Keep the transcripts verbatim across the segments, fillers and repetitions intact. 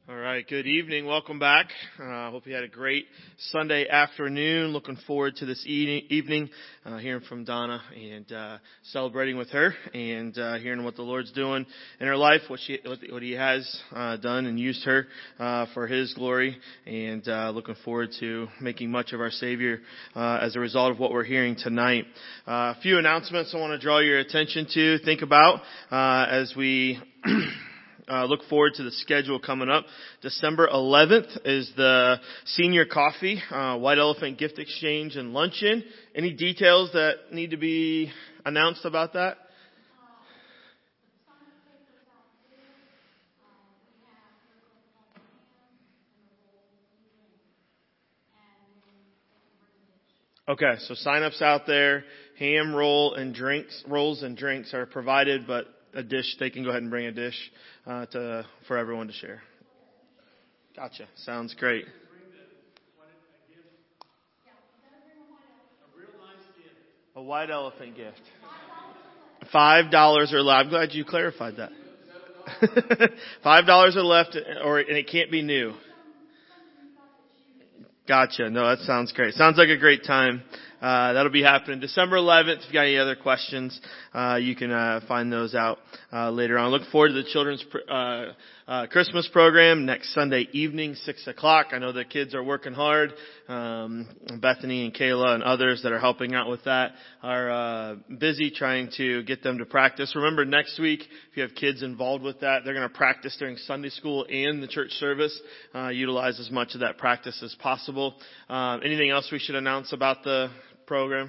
All right, good evening. Welcome back. I uh, hope you had a great Sunday afternoon. Looking forward to this e- evening, uh, hearing from Donna and uh, celebrating with her and uh, hearing what the Lord's doing in her life, what she, what He has uh, done and used her uh, for His glory, and uh, looking forward to making much of our Savior uh, as a result of what we're hearing tonight. Uh, a few announcements I want to draw your attention to, think about uh, as we Uh, look forward to the schedule coming up. December eleventh is the senior coffee, uh, White Elephant gift exchange and luncheon. Any details that need to be announced about that? Okay, so sign-ups out there. Ham, roll, and drinks, rolls and drinks are provided, but a dish, they can go ahead and bring a dish uh, to for everyone to share. Gotcha. Sounds great. A white elephant gift. Five dollars or less. I'm glad you clarified that. Five dollars or left, or and it can't be new. Gotcha. No, that sounds great. Sounds like a great time. Uh, that'll be happening December eleventh. If you got any other questions, uh, you can uh, find those out uh, later on. Look forward to the children's pr- uh, uh, Christmas program next Sunday evening, six o'clock. I know the kids are working hard. Um, Bethany and Kayla and others that are helping out with that are uh, busy trying to get them to practice. Remember, next week, if you have kids involved with that, they're going to practice during Sunday school and the church service. Uh, utilize as much of that practice as possible. Um, anything else we should announce about the program?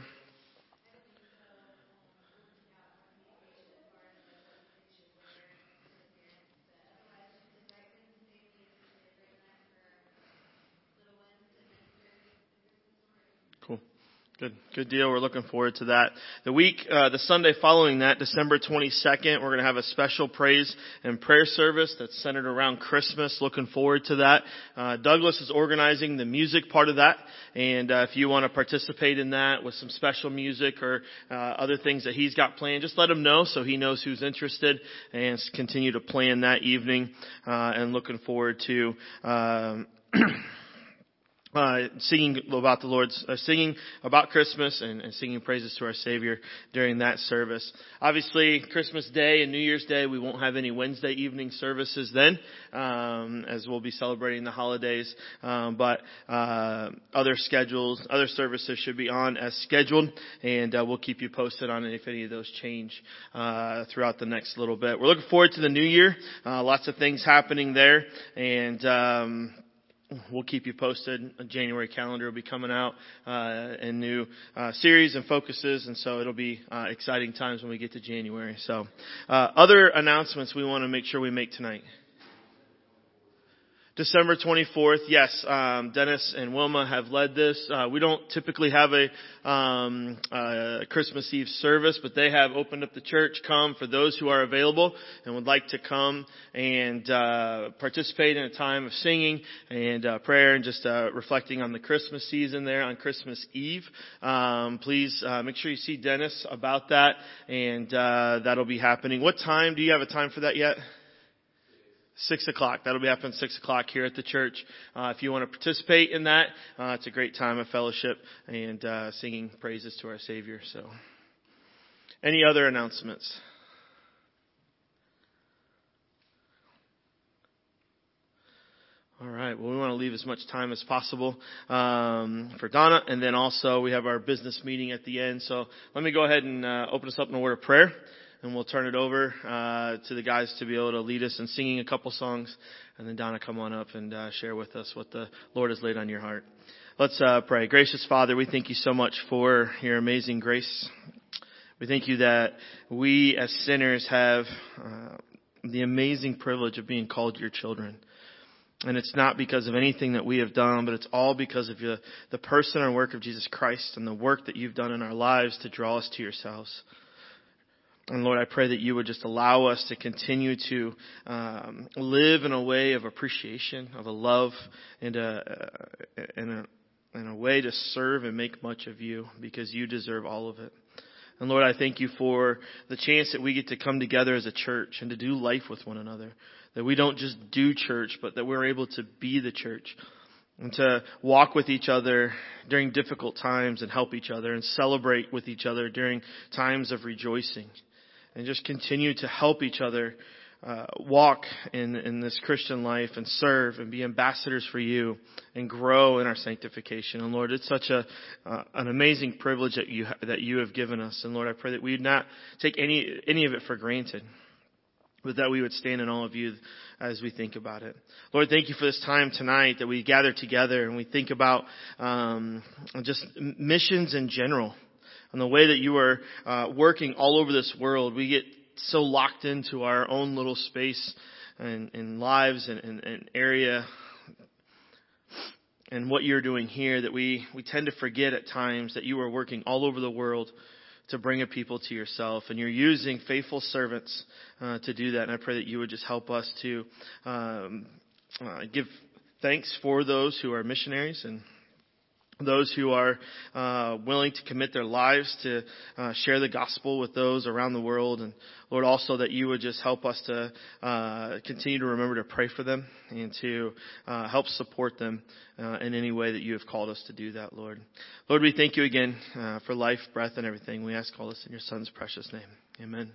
Cool. Good. Good deal. We're looking forward to that. The week, uh, the Sunday following that, December twenty-second, we're going to have a special praise and prayer service that's centered around Christmas. Looking forward to that. Uh, Douglas is organizing the music part of that. And uh, if you want to participate in that with some special music or uh, other things that he's got planned, just let him know so he knows who's interested, and continue to plan that evening. Uh, and looking forward to um Uh, singing about the Lord's, uh, singing about Christmas and, and singing praises to our Savior during that service. Obviously, Christmas Day and New Year's Day, we won't have any Wednesday evening services then, um, as we'll be celebrating the holidays. Um, but uh, other schedules, other services should be on as scheduled, and uh, we'll keep you posted on if any of those change uh, throughout the next little bit. We're looking forward to the new year. Uh, lots of things happening there, and um, we'll keep you posted. A January calendar will be coming out, uh, and new, uh, series and focuses. And so it'll be, uh, exciting times when we get to January. So, uh, other announcements we want to make sure we make tonight. December twenty-fourth, yes, um, Dennis and Wilma have led this. Uh, we don't typically have a um, uh, Christmas Eve service, but they have opened up the church. Come for those who are available and would like to come and uh, participate in a time of singing and uh, prayer and just uh, reflecting on the Christmas season there on Christmas Eve. Um, please uh, make sure you see Dennis about that, and uh, that'll be happening. What time? Do you have a time for that yet? Six o'clock. That'll be happening six o'clock here at the church. Uh, if you want to participate in that, uh, it's a great time of fellowship and uh, singing praises to our Savior. So, any other announcements? All right. Well, we want to leave as much time as possible um, for Donna, and then also we have our business meeting at the end. So let me go ahead and uh, open us up in a word of prayer. And we'll turn it over uh, to the guys to be able to lead us in singing a couple songs. And then Donna, come on up and uh, share with us what the Lord has laid on your heart. Let's uh, pray. Gracious Father, we thank you so much for your amazing grace. We thank you that we as sinners have uh, the amazing privilege of being called your children. And it's not because of anything that we have done, but it's all because of the, the person and work of Jesus Christ and the work that you've done in our lives to draw us to yourselves. And Lord, I pray that you would just allow us to continue to um, live in a way of appreciation, of a love, and a, and a, and a way to serve and make much of you, because you deserve all of it. And Lord, I thank you for the chance that we get to come together as a church and to do life with one another. That we don't just do church, but that we're able to be the church. And to walk with each other during difficult times and help each other and celebrate with each other during times of rejoicing. And just continue to help each other uh, walk in, in this Christian life and serve and be ambassadors for you and grow in our sanctification. And Lord, it's such a uh, an amazing privilege that you that you have given us. And Lord, I pray that we would not take any any of it for granted, but that we would stand in awe of you as we think about it. Lord, thank you for this time tonight that we gather together and we think about um, just missions in general and the way that you are uh, working all over this world. We get so locked into our own little space and, and lives and, and, and area and what you're doing here that we, we tend to forget at times that you are working all over the world to bring a people to yourself. And you're using faithful servants uh, to do that. And I pray that you would just help us to um, uh, give thanks for those who are missionaries and those who are uh, willing to commit their lives to uh, share the gospel with those around the world. And Lord, also that you would just help us to uh, continue to remember to pray for them and to uh, help support them uh, in any way that you have called us to do that, Lord. Lord, we thank you again uh, for life, breath, and everything. We ask all this in your Son's precious name. Amen.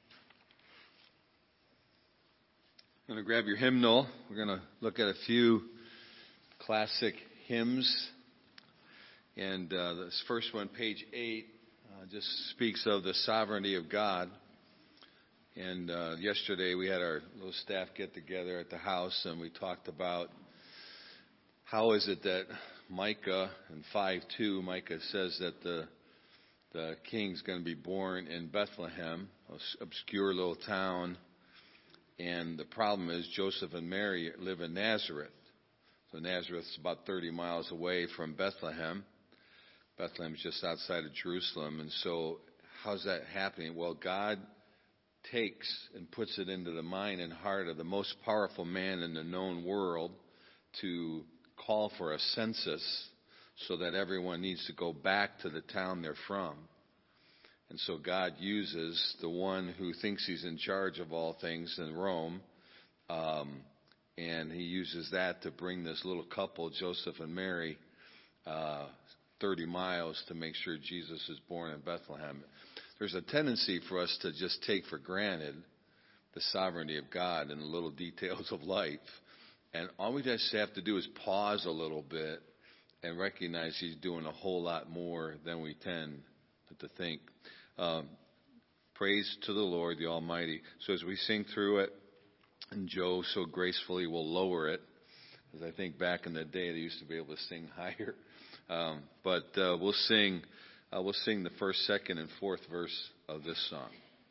I'm going to grab your hymnal. We're going to look at a few classic hymns. And uh, this first one, page eight, uh, just speaks of the sovereignty of God. And uh, yesterday we had our little staff get together at the house, and we talked about how is it that Micah in five two, Micah says that the the king's going to be born in Bethlehem, an obscure little town. And the problem is Joseph and Mary live in Nazareth. So Nazareth's about thirty miles away from Bethlehem. Bethlehem is just outside of Jerusalem. And so how's that happening? Well, God takes and puts it into the mind and heart of the most powerful man in the known world to call for a census so that everyone needs to go back to the town they're from. And so God uses the one who thinks he's in charge of all things in Rome, um, and he uses that to bring this little couple, Joseph and Mary, uh, thirty miles to make sure Jesus is born in Bethlehem. There's a tendency for us to just take for granted the sovereignty of God and the little details of life. And all we just have to do is pause a little bit and recognize he's doing a whole lot more than we tend to think. Um, praise to the Lord, the Almighty. So as we sing through it, and Joe so gracefully will lower it, because I think back in the day they used to be able to sing higher. Um, but uh, we'll sing, uh, we'll sing the first, second, and fourth verse of this song.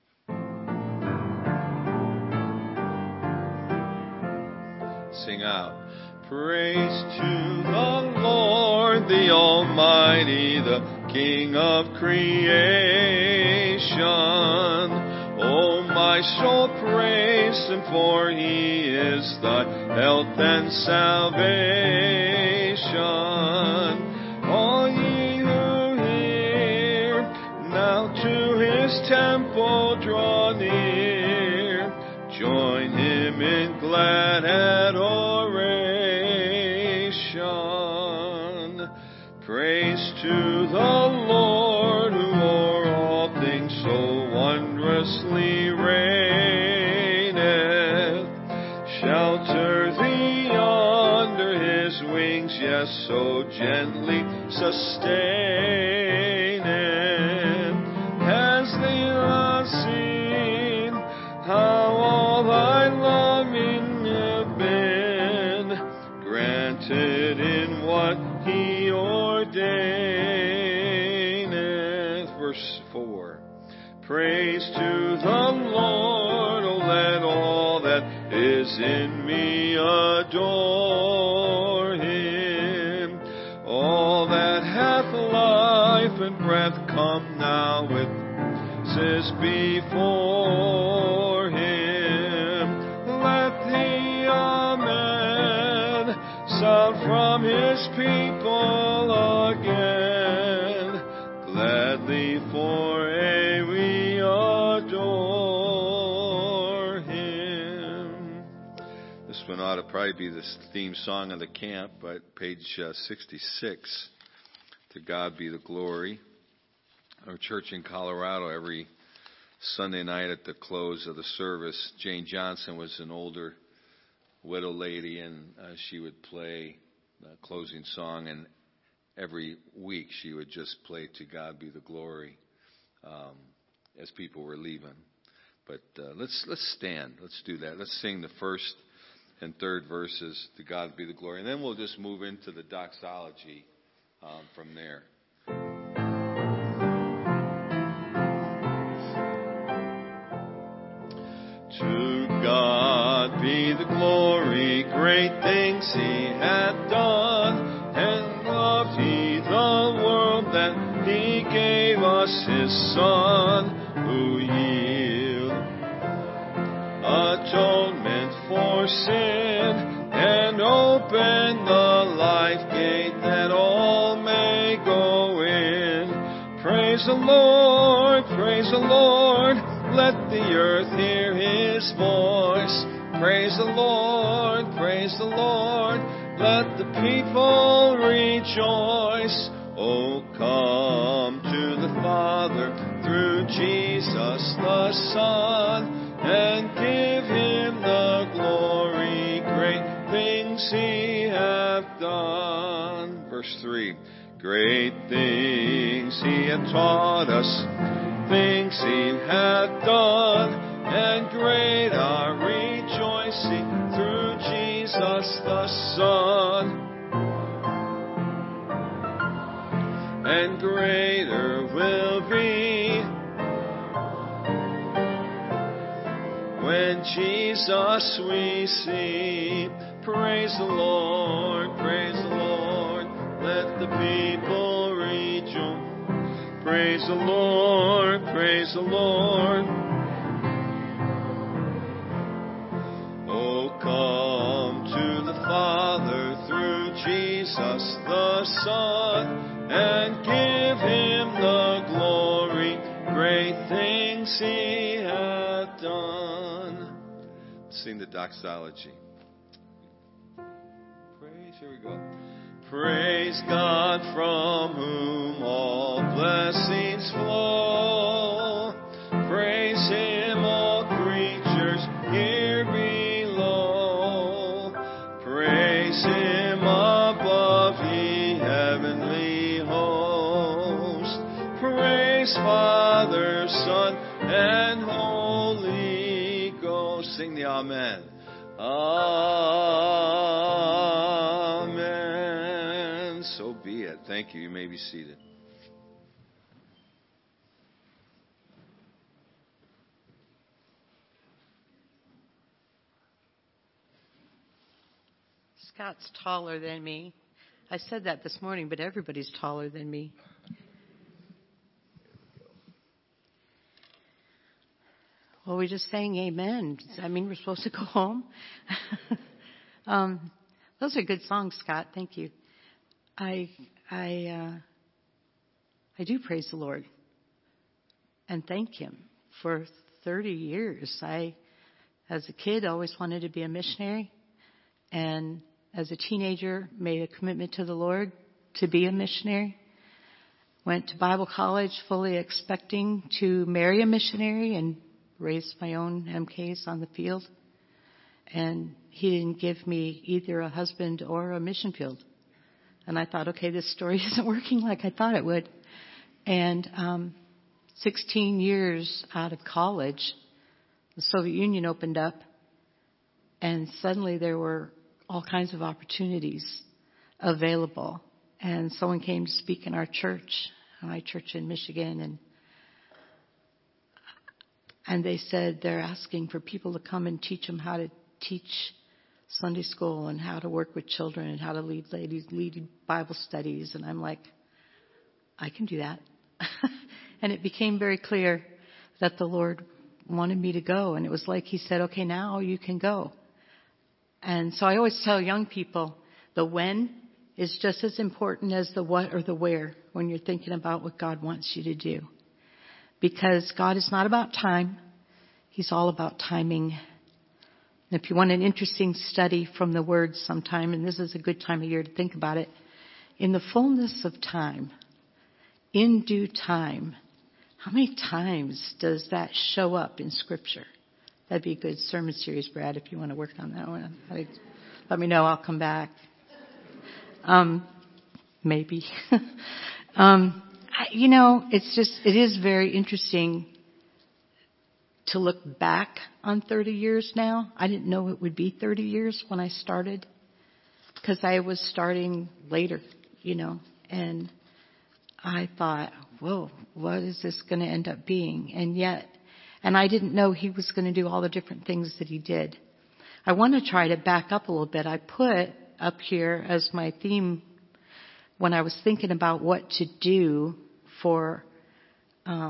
Sing out. Praise to the Lord, the Almighty, the King of creation. Oh, my soul, praise Him, for He is thy health and salvation. All ye who hear, now to His temple draw near. Join Him in glad adoration. Praise to the Lord, who o'er all things so wondrously reigneth. Shelter thee under His wings, yes, so gently sustaineth. Has thee not seen how all thy longing have been granted in what He ordaineth? Verse four. Praise to the Lord, O let all that is in me adore Him. All that hath life and breath, come now with praises before Him. Let the Amen sound from His people again, gladly forever. This one ought to probably be the theme song of the camp, but page uh, sixty-six. To God be the glory. Our church in Colorado, every Sunday night at the close of the service, Jane Johnson was an older widow lady, and uh, she would play the closing song, and every week she would just play To God Be the Glory um, as people were leaving. But uh, let's let's stand. Let's do that. Let's sing the first and third verses, To God Be the Glory. And then we'll just move into the doxology um, from there. To God be the glory, great things He hath done, and loved He the world that He gave us His Son, who yielded atonement for sin, and opened the life gate that all may go in. Praise the Lord, praise the Lord, let the earth hear His voice. Praise the Lord, praise the Lord, let the people rejoice. Oh, come to the Father through Jesus the Son, and give Him the glory, great things He hath done. Verse three, great things He hath taught us, things He hath done, and great our rejoicing through Jesus the Son. And greater will be when Jesus we see. Praise the Lord, praise the Lord, let the people rejoice. Praise the Lord, praise the Lord. Oh, come to the Father through Jesus the Son, and give Him the glory, great things He hath done. Sing the doxology. Praise, here we go. Praise God from whom all blessings flow. Praise Him, all creatures here below. Praise Him above, ye heavenly host. Praise Father, Son, and Holy Ghost. Sing the Amen. Amen. So be it. Thank you. You may be seated. Scott's taller than me. I said that this morning, but everybody's taller than me. Well, we just sang amen. Does that mean we're supposed to go home? um, those are good songs, Scott. Thank you. I I uh, I do praise the Lord and thank Him for thirty years. I, as a kid, always wanted to be a missionary, and as a teenager, made a commitment to the Lord to be a missionary. Went to Bible college fully expecting to marry a missionary and raise my own M Ks on the field. And He didn't give me either a husband or a mission field. And I thought, okay, this story isn't working like I thought it would. And um, sixteen years out of college, the Soviet Union opened up, and suddenly there were all kinds of opportunities available. And someone came to speak in our church, my church in Michigan, and and they said they're asking for people to come and teach them how to teach Sunday school and how to work with children and how to lead ladies, lead Bible studies. And I'm like, I can do that. And it became very clear that the Lord wanted me to go. And it was like He said, okay, now you can go. And so I always tell young people, the when is just as important as the what or the where when you're thinking about what God wants you to do. Because God is not about time. He's all about timing. If you want an interesting study from the Word sometime, and this is a good time of year to think about it, in the fullness of time, in due time, how many times does that show up in Scripture? That'd be a good sermon series, Brad, if you want to work on that one. Let me know. I'll come back. Um, maybe. um, I, you know, it's just, it is very interesting to look back on thirty years now. I didn't know it would be thirty years when I started, because I was starting later, you know, and I thought, whoa, what is this going to end up being? And yet, and I didn't know he was going to do all the different things that he did. I want to try to back up a little bit. I put up here as my theme when I was thinking about what to do for, uh,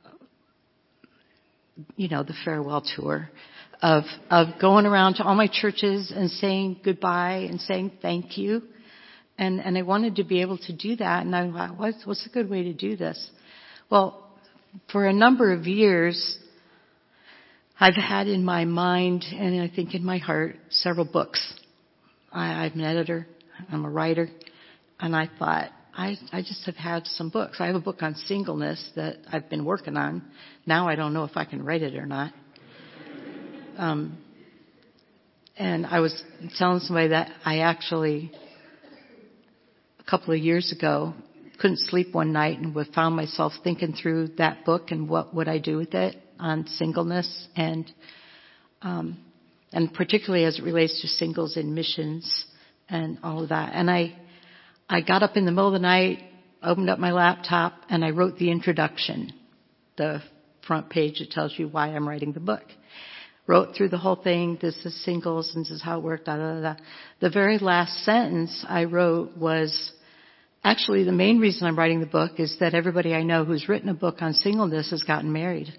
you know, the farewell tour of, of going around to all my churches and saying goodbye and saying thank you. And, and I wanted to be able to do that. And I thought, what's, what's a good way to do this? Well, for a number of years, I've had in my mind, and I think in my heart, several books. I, I'm an editor. I'm a writer. And I thought, I, I just have had some books. I have a book on singleness that I've been working on. Now I don't know if I can write it or not. Um, and I was telling somebody that I actually, a couple of years ago, couldn't sleep one night and found myself thinking through that book and what would I do with it on singleness and um, and particularly as it relates to singles in missions and all of that. And I I got up in the middle of the night, opened up my laptop, and I wrote the introduction, the front page that tells you why I'm writing the book. Wrote through the whole thing. This is singles, and this is how it worked. Da, da, da. The very last sentence I wrote was, actually, the main reason I'm writing the book is that everybody I know who's written a book on singleness has gotten married.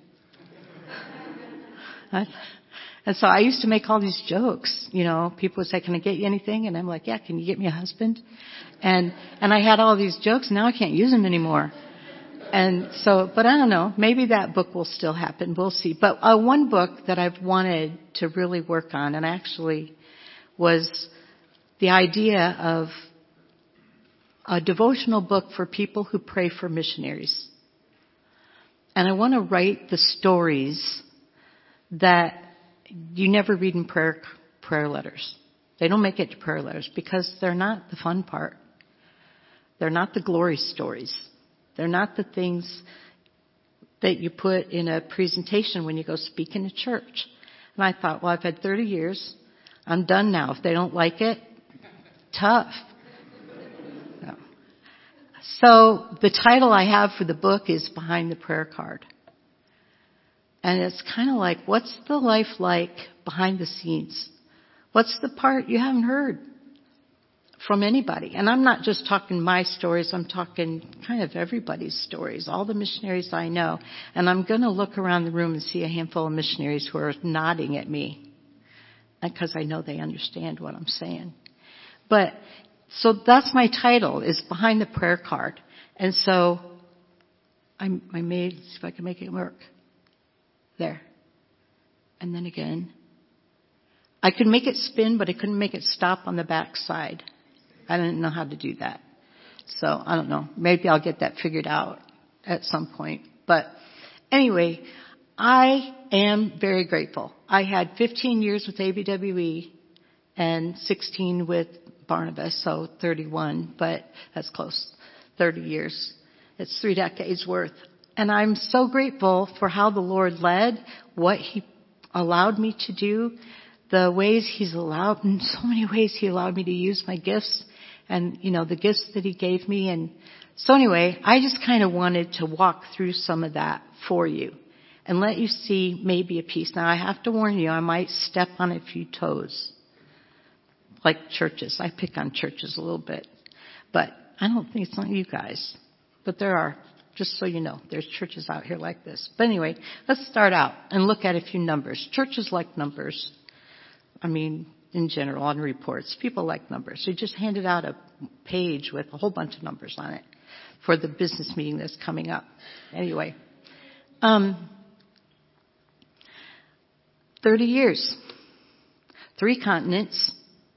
I, and so I used to make all these jokes. You know, people would say, "Can I get you anything?" And I'm like, "Yeah, can you get me a husband?" And and I had all these jokes. Now I can't use them anymore. And so, but I don't know. Maybe that book will still happen. We'll see. But uh, one book that I've wanted to really work on, and actually was the idea of a devotional book for people who pray for missionaries. And I want to write the stories that you never read in prayer prayer letters. They don't make it to prayer letters because they're not the fun part. They're not the glory stories. They're not the things that you put in a presentation when you go speak in a church. And I thought, well, I've had thirty years. I'm done now. If they don't like it, tough. No. So the title I have for the book is Behind the Prayer Card. And it's kind of like, what's the life like behind the scenes? What's the part you haven't heard from anybody? And I'm not just talking my stories. I'm talking kind of everybody's stories, all the missionaries I know. And I'm going to look around the room and see a handful of missionaries who are nodding at me because I know they understand what I'm saying. But so that's my title, is Behind the Prayer Card. And so I, I made, see if I can make it work. There. And then again. I could make it spin, but I couldn't make it stop on the back side. I didn't know how to do that. So I don't know. Maybe I'll get that figured out at some point. But anyway, I am very grateful. I had fifteen years with A B W E and sixteen with Barnabas, so thirty-one, but that's close. thirty years. It's three decades worth. And I'm so grateful for how the Lord led, what He allowed me to do, the ways He's allowed, in so many ways He allowed me to use my gifts and, you know, the gifts that He gave me. And so anyway, I just kind of wanted to walk through some of that for you and let you see maybe a piece. Now, I have to warn you, I might step on a few toes, like churches. I pick on churches a little bit, but I don't think it's not you guys, but there are. Just so you know, there's churches out here like this. But anyway, let's start out and look at a few numbers. Churches like numbers. I mean, in general, on reports, people like numbers. We just handed out a page with a whole bunch of numbers on it for the business meeting that's coming up. Anyway, um, thirty years. three continents.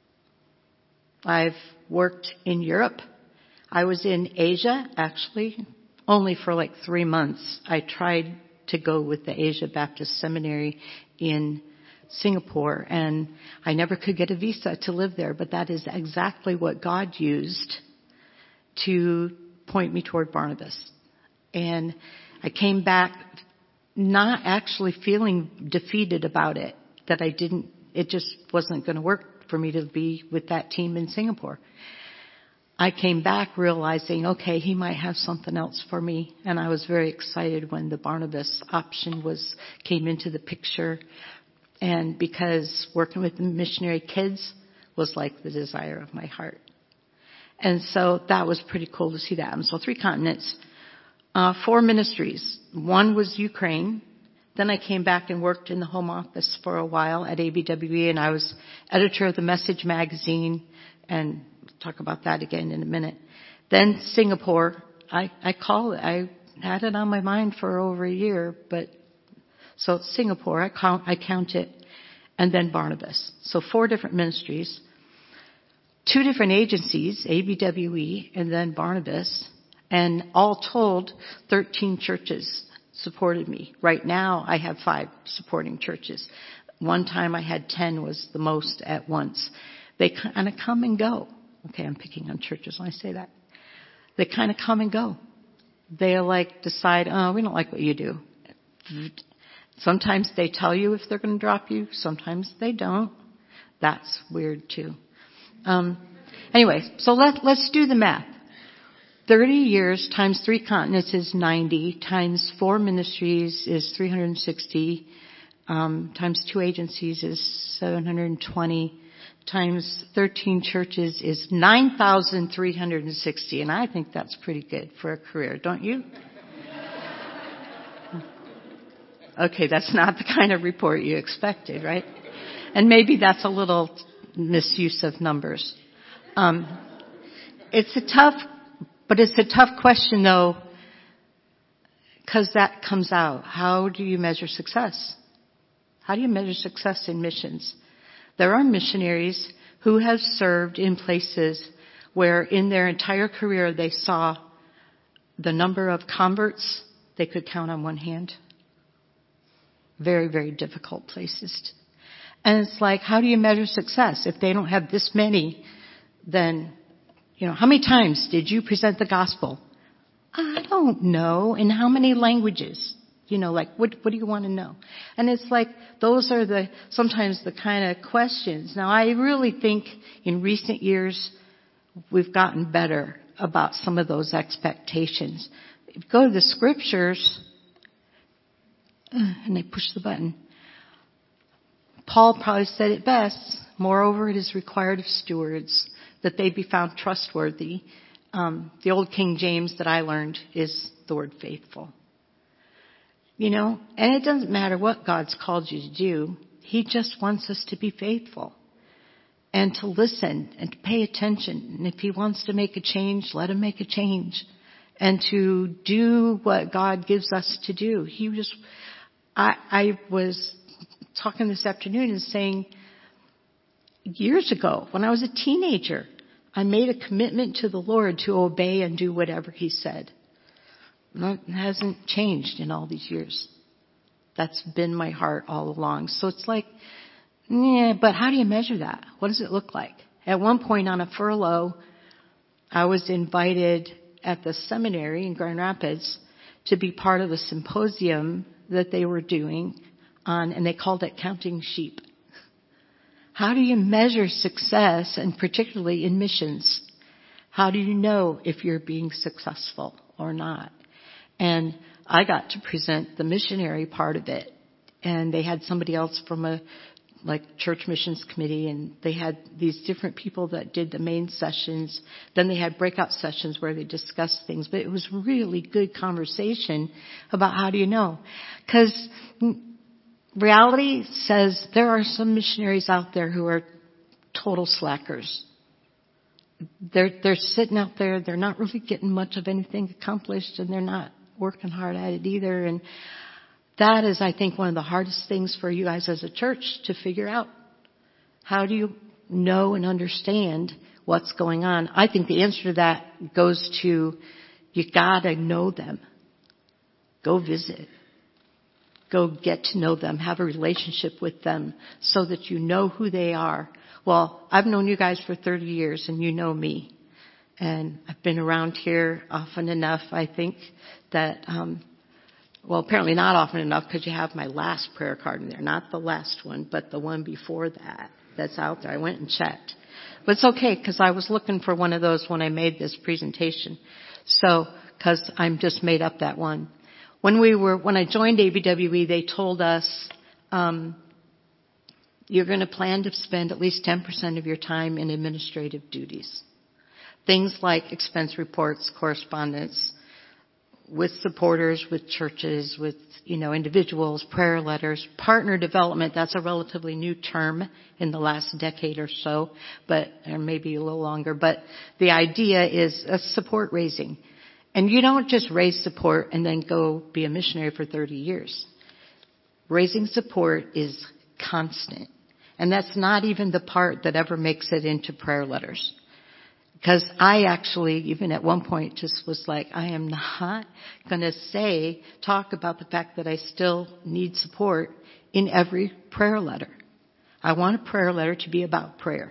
I've worked in Europe. I was in Asia, actually, only for like three months. I tried to go with the Asia Baptist Seminary in Singapore, and I never could get a visa to live there, but that is exactly what God used to point me toward Barnabas. And I came back not actually feeling defeated about it, that I didn't, it just wasn't going to work for me to be with that team in Singapore. I came back realizing, okay, he might have something else for me. And I was very excited when the Barnabas option was, came into the picture. And because working with the missionary kids was like the desire of my heart. And so that was pretty cool to see that. And so three continents, uh, four ministries. One was Ukraine. Then I came back and worked in the home office for a while at A B W E, and I was editor of the Message magazine, and we'll talk about that again in a minute. Then Singapore. I, I call it, I had it on my mind for over a year, but so Singapore, I count, I count it, and then Barnabas. So four different ministries. Two different agencies, A B W E and then Barnabas, and all told, thirteen churches supported me. Right now, I have five supporting churches. One time I had ten was the most at once. They kind of come and go. Okay, I'm picking on churches when I say that. They kind of come and go. They like decide, oh, we don't like what you do. Sometimes they tell you if they're going to drop you. Sometimes they don't. That's weird too. Um, anyway, so let, let's do the math. thirty years times three continents is ninety, times four ministries is three hundred sixty, um, times two agencies is seven hundred twenty, times thirteen churches is nine thousand three hundred sixty, and I think that's pretty good for a career, don't you? Okay, that's not the kind of report you expected, right? And maybe that's a little misuse of numbers. Um, it's a tough, but it's a tough question though, because that comes out. How do you measure success? How do you measure success in missions? There are missionaries who have served in places where in their entire career they saw the number of converts they could count on one hand. Very, very difficult places. And it's like, how do you measure success? If they don't have this many, then, you know, how many times did you present the gospel? I don't know. In how many languages? You know, like, what, what do you want to know? And it's like, those are the, sometimes the kind of questions. Now, I really think in recent years, we've gotten better about some of those expectations. If you go to the scriptures, and they push the button. Paul probably said it best. Moreover, it is required of stewards that they be found trustworthy. Um, the old King James that I learned is the word faithful. You know, and it doesn't matter what God's called you to do. He just wants us to be faithful and to listen and to pay attention. And if he wants to make a change, let him make a change. And to do what God gives us to do. He just, I, I was talking this afternoon and saying, years ago, when I was a teenager, I made a commitment to the Lord to obey and do whatever he said. It hasn't changed in all these years. That's been my heart all along. So it's like, yeah, but how do you measure that? What does it look like? At one point on a furlough, I was invited at the seminary in Grand Rapids to be part of a symposium that they were doing on, and they called it Counting Sheep. How do you measure success, and particularly in missions? How do you know if you're being successful or not? And I got to present the missionary part of it, and they had somebody else from a like church missions committee, and they had these different people that did the main sessions. Then they had breakout sessions where they discussed things, but it was really good conversation about how do you know? Because reality says there are some missionaries out there who are total slackers. They're, they're sitting out there, they're not really getting much of anything accomplished, and they're not working hard at it either. And that is, I think, one of the hardest things for you guys as a church to figure out. How do you know and understand what's going on? I think the answer to that goes to, you gotta know them. Go visit. Go get to know them. Have a relationship with them so that you know who they are. Well, I've known you guys for thirty years and you know me. And I've been around here often enough, I think, that, um, well, apparently not often enough because you have my last prayer card in there. Not the last one, but the one before that that's out there. I went and checked. But it's okay because I was looking for one of those when I made this presentation. So, because I'm just made up that one. When we were, when I joined A B W E, they told us, um, you're going to plan to spend at least ten percent of your time in administrative duties. Things like expense reports, correspondence with supporters, with churches, with, you know, individuals, prayer letters, partner development. That's a relatively new term in the last decade or so, but, or maybe a little longer. But the idea is a support raising. And you don't just raise support and then go be a missionary for thirty years. Raising support is constant. And that's not even the part that ever makes it into prayer letters. Because I actually, even at one point, just was like, I am not going to say, talk about the fact that I still need support in every prayer letter. I want a prayer letter to be about prayer.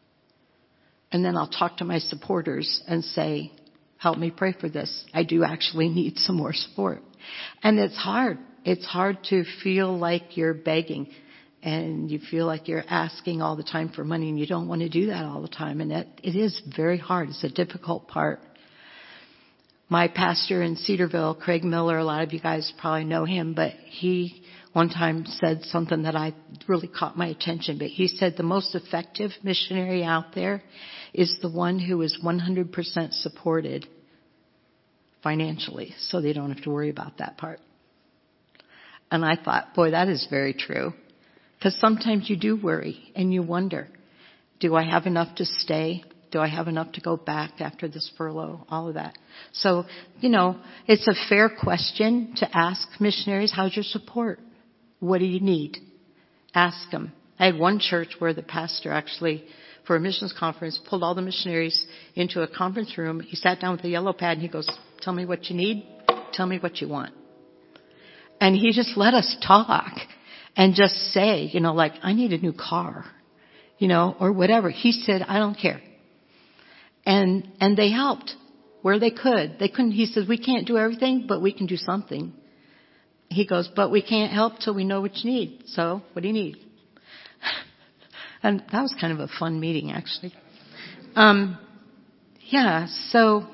And then I'll talk to my supporters and say, help me pray for this. I do actually need some more support. And it's hard. It's hard to feel like you're begging. And you feel like you're asking all the time for money, and you don't want to do that all the time. And it, it is very hard. It's a difficult part. My pastor in Cedarville, Craig Miller, a lot of you guys probably know him, but he one time said something that I really caught my attention. But he said the most effective missionary out there is the one who is one hundred percent supported financially, so they don't have to worry about that part. And I thought, boy, that is very true. Because sometimes you do worry and you wonder, do I have enough to stay? Do I have enough to go back after this furlough? All of that. So, you know, it's a fair question to ask missionaries, how's your support? What do you need? Ask them. I had one church where the pastor actually, for a missions conference, pulled all the missionaries into a conference room. He sat down with a yellow pad and he goes, tell me what you need. Tell me what you want. And he just let us talk. And just say, you know, like, I need a new car, you know, or whatever. He said, I don't care. And, and they helped where they could. They couldn't, he says, we can't do everything, but we can do something. He goes, but we can't help till we know what you need. So what do you need? And that was kind of a fun meeting, actually. Um, yeah, so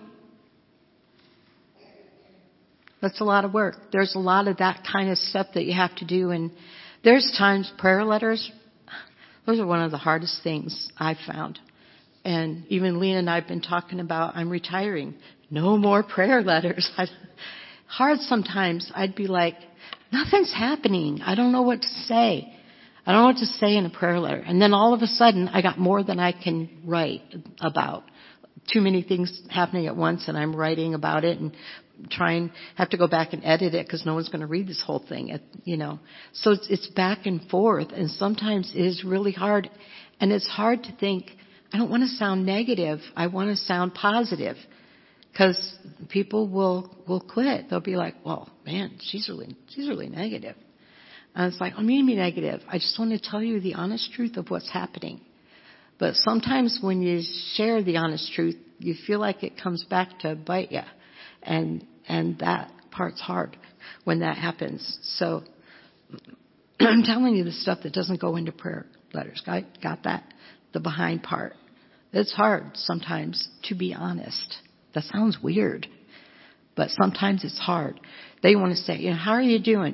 that's a lot of work. There's a lot of that kind of stuff that you have to do. And there's times prayer letters, those are one of the hardest things I've found. And even Lena and I have been talking about, I'm retiring. No more prayer letters. I, hard sometimes. I'd be like, nothing's happening. I don't know what to say. I don't know what to say in a prayer letter. And then all of a sudden, I got more than I can write about. Too many things happening at once, and I'm writing about it and trying, have to go back and edit it because no one's going to read this whole thing, you know. So it's, it's back and forth, and sometimes it is really hard. And it's hard to think, I don't want to sound negative. I want to sound positive, because people will, will quit. They'll be like, well, man, she's really, she's really negative. And it's like, I mean to be negative. I just want to tell you the honest truth of what's happening. But sometimes when you share the honest truth, you feel like it comes back to bite you. And, and that part's hard when that happens. So I'm telling you the stuff that doesn't go into prayer letters. Got, got that? The behind part. It's hard sometimes to be honest. That sounds weird, but sometimes it's hard. They want to say, you know, how are you doing?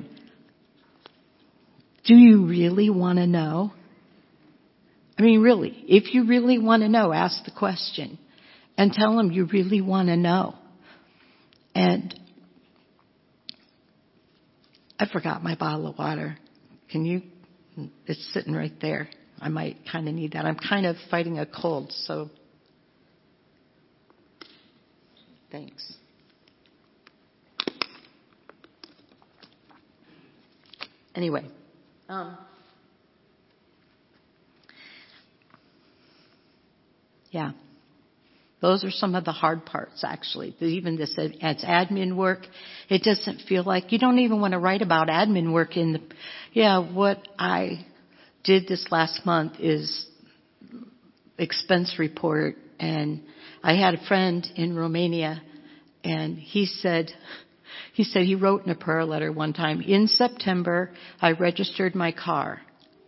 Do you really want to know? I mean, really, if you really want to know, ask the question and tell them you really want to know. And I forgot my bottle of water. Can you, it's sitting right there. I might kind of need that. I'm kind of fighting a cold, so thanks. Anyway, um, Yeah. Those are some of the hard parts, actually. Even this, as admin work, it doesn't feel like, you don't even want to write about admin work in the, yeah, what I did this last month is expense report. And I had a friend in Romania, and he said, he said he wrote in a prayer letter one time, in September, I registered my car.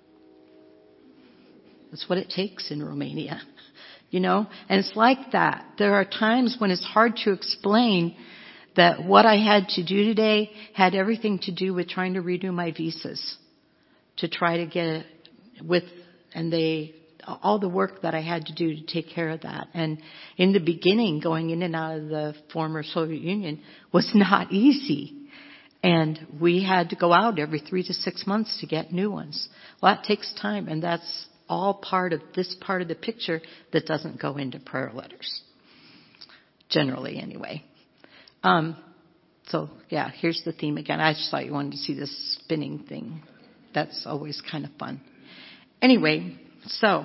That's what it takes in Romania. You know, and it's like that. There are times when it's hard to explain that what I had to do today had everything to do with trying to redo my visas to try to get with, and they, all the work that I had to do to take care of that. And in the beginning, going in and out of the former Soviet Union was not easy. And we had to go out every three to six months to get new ones. Well, that takes time, and that's all part of this part of the picture that doesn't go into prayer letters. Generally, anyway. Um, so, yeah, here's the theme again. I just thought you wanted to see this spinning thing. That's always kind of fun. Anyway, so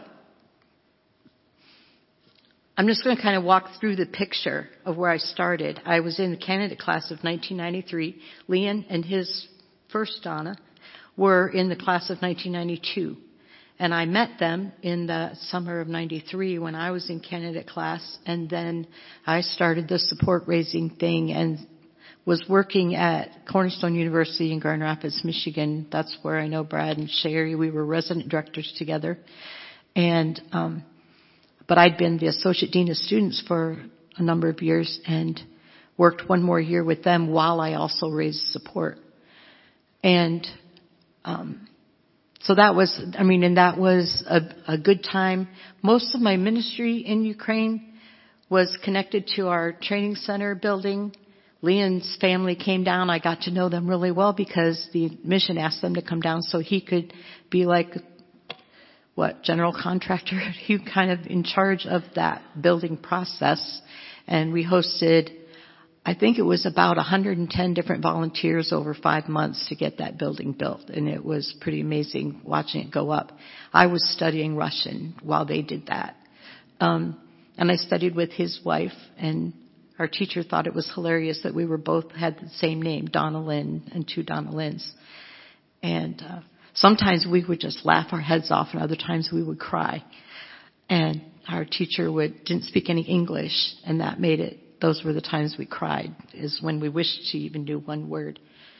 I'm just going to kind of walk through the picture of where I started. I was in the candidate class of nineteen ninety-three. Leon and his first Donna were in the class of nineteen ninety-two. And I met them in the summer of ninety-three when I was in candidate class. And then I started the support raising thing and was working at Cornerstone University in Grand Rapids, Michigan. That's where I know Brad and Sherry. We were resident directors together. And, um, but I'd been the associate dean of students for a number of years and worked one more year with them while I also raised support. And, um, So that was, I mean, and that was a, a good time. Most of my ministry in Ukraine was connected to our training center building. Leon's family came down. I got to know them really well because the mission asked them to come down so he could be like, what, general contractor? He kind of in charge of that building process. And we hosted, I think it was about one hundred ten different volunteers over five months to get that building built. And it was pretty amazing watching it go up. I was studying Russian while they did that. Um, and I studied with his wife, and our teacher thought it was hilarious that we were both had the same name, Donna Lynn, and two Donna Lynns. And uh, sometimes we would just laugh our heads off, and other times we would cry. And our teacher would didn't speak any English, and that made it, those were the times we cried, is when we wished she even knew one word.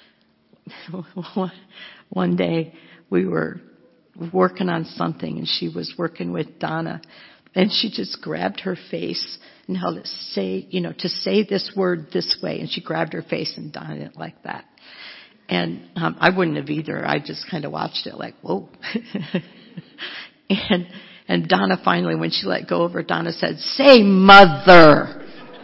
One day we were working on something, and she was working with Donna, and she just grabbed her face and held it, say, you know, to say this word this way, and she grabbed her face, and Donna didn't like that. And um, I wouldn't have either. I just kind of watched it like, whoa. and and Donna finally, when she let go of her, Donna said, "Say mother."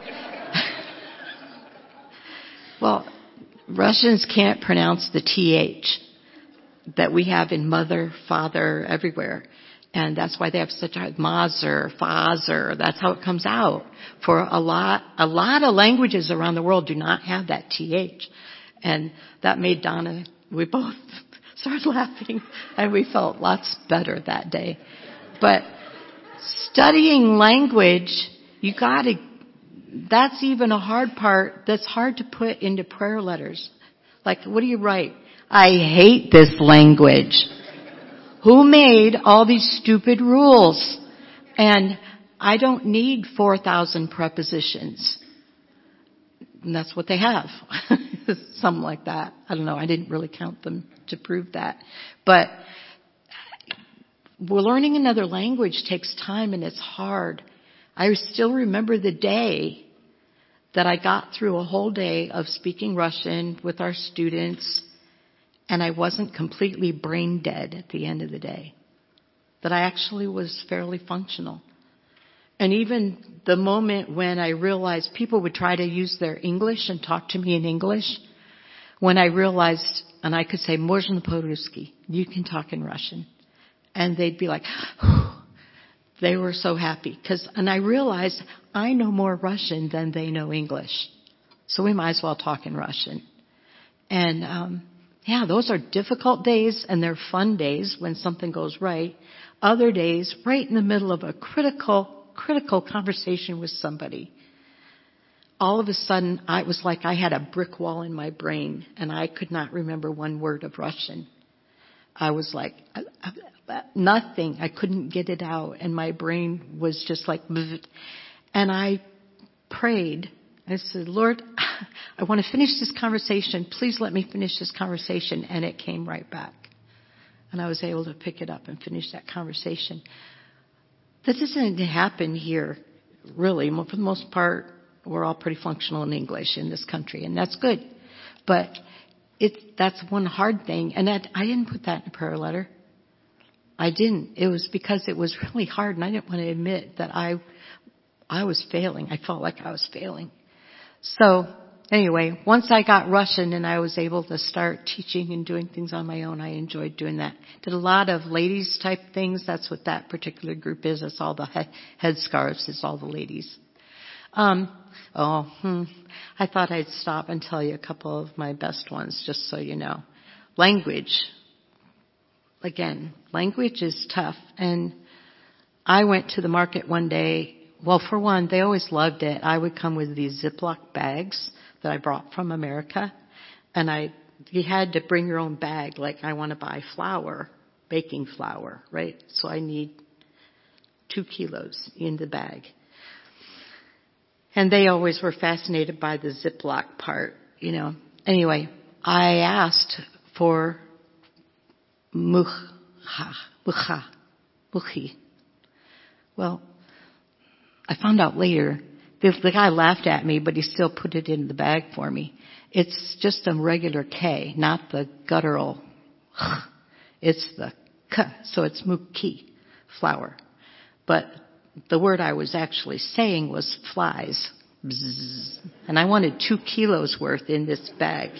Well, Russians can't pronounce the T H that we have in mother, father, everywhere. And that's why they have such a mazer, fazer. That's how it comes out. For a lot, a lot of languages around the world do not have that T H. And that made Donna, we both started laughing, and we felt lots better that day. But studying language, you gotta, that's even a hard part that's hard to put into prayer letters. Like, what do you write? I hate this language. Who made all these stupid rules? And I don't need four thousand prepositions. And that's what they have. Something like that. I don't know. I didn't really count them to prove that. But we're learning another language takes time, and it's hard. I still remember the day that I got through a whole day of speaking Russian with our students, and I wasn't completely brain dead at the end of the day. That I actually was fairly functional. And even the moment when I realized people would try to use their English and talk to me in English, when I realized, and I could say, "Можно по-русски," you can talk in Russian. And they'd be like, they were so happy. Cause, and I realized I know more Russian than they know English. So we might as well talk in Russian. And, um, yeah, those are difficult days, and they're fun days when something goes right. Other days, right in the middle of a critical, critical conversation with somebody. All of a sudden, I, it was like I had a brick wall in my brain, and I could not remember one word of Russian. I was like, nothing. I couldn't get it out, and my brain was just like, bleh. And I prayed. I said, Lord, I want to finish this conversation. Please let me finish this conversation. And it came right back. And I was able to pick it up and finish that conversation. That doesn't happen here, really. For the most part, we're all pretty functional in English in this country, and that's good. But it, that's one hard thing. And that, I didn't put that in a prayer letter. I didn't. It was because it was really hard, and I didn't want to admit that I, I was failing. I felt like I was failing. So anyway, once I got Russian and I was able to start teaching and doing things on my own, I enjoyed doing that. Did a lot of ladies type things. That's what that particular group is. It's all the he- headscarves. It's all the ladies. Um, oh, hmm. I thought I'd stop and tell you a couple of my best ones, just so you know. Language. Again, language is tough. And I went to the market one day. Well, for one, they always loved it. I would come with these Ziploc bags that I brought from America. And I, you had to bring your own bag. Like, I want to buy flour, baking flour, right? So I need two kilos in the bag. And they always were fascinated by the Ziploc part, you know. Anyway, I asked for mucha, mucha, muchi. Well, I found out later, the, the guy laughed at me, but he still put it in the bag for me. It's just a regular K, not the guttural. It's the K, so it's muki, flour. But the word I was actually saying was flies. Bzzz. And I wanted two kilos worth in this bag.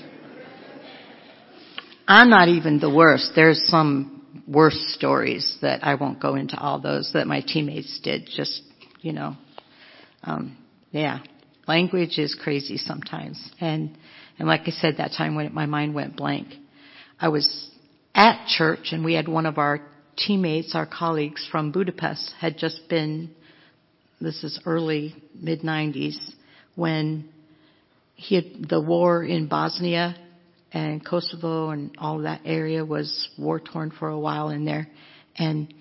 I'm not even the worst. There's some worse stories that I won't go into all those that my teammates did. Just, you know, um, yeah. Language is crazy sometimes. And, and like I said, that time when my mind went blank, I was at church and we had one of our teammates, our colleagues from Budapest, had just been, this is early, mid nineties, when he had, the war in Bosnia and Kosovo and all that area was war-torn for a while in there. And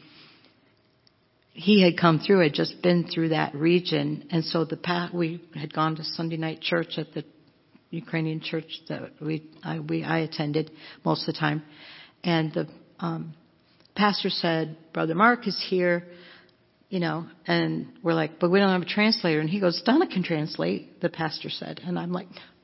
he had come through, had just been through that region. And so the pa- we had gone to Sunday night church at the Ukrainian church that we I, we I attended most of the time. And the um pastor said, Brother Mark is here, you know, and we're like, but we don't have a translator. And he goes, Donna can translate, the pastor said. And I'm like,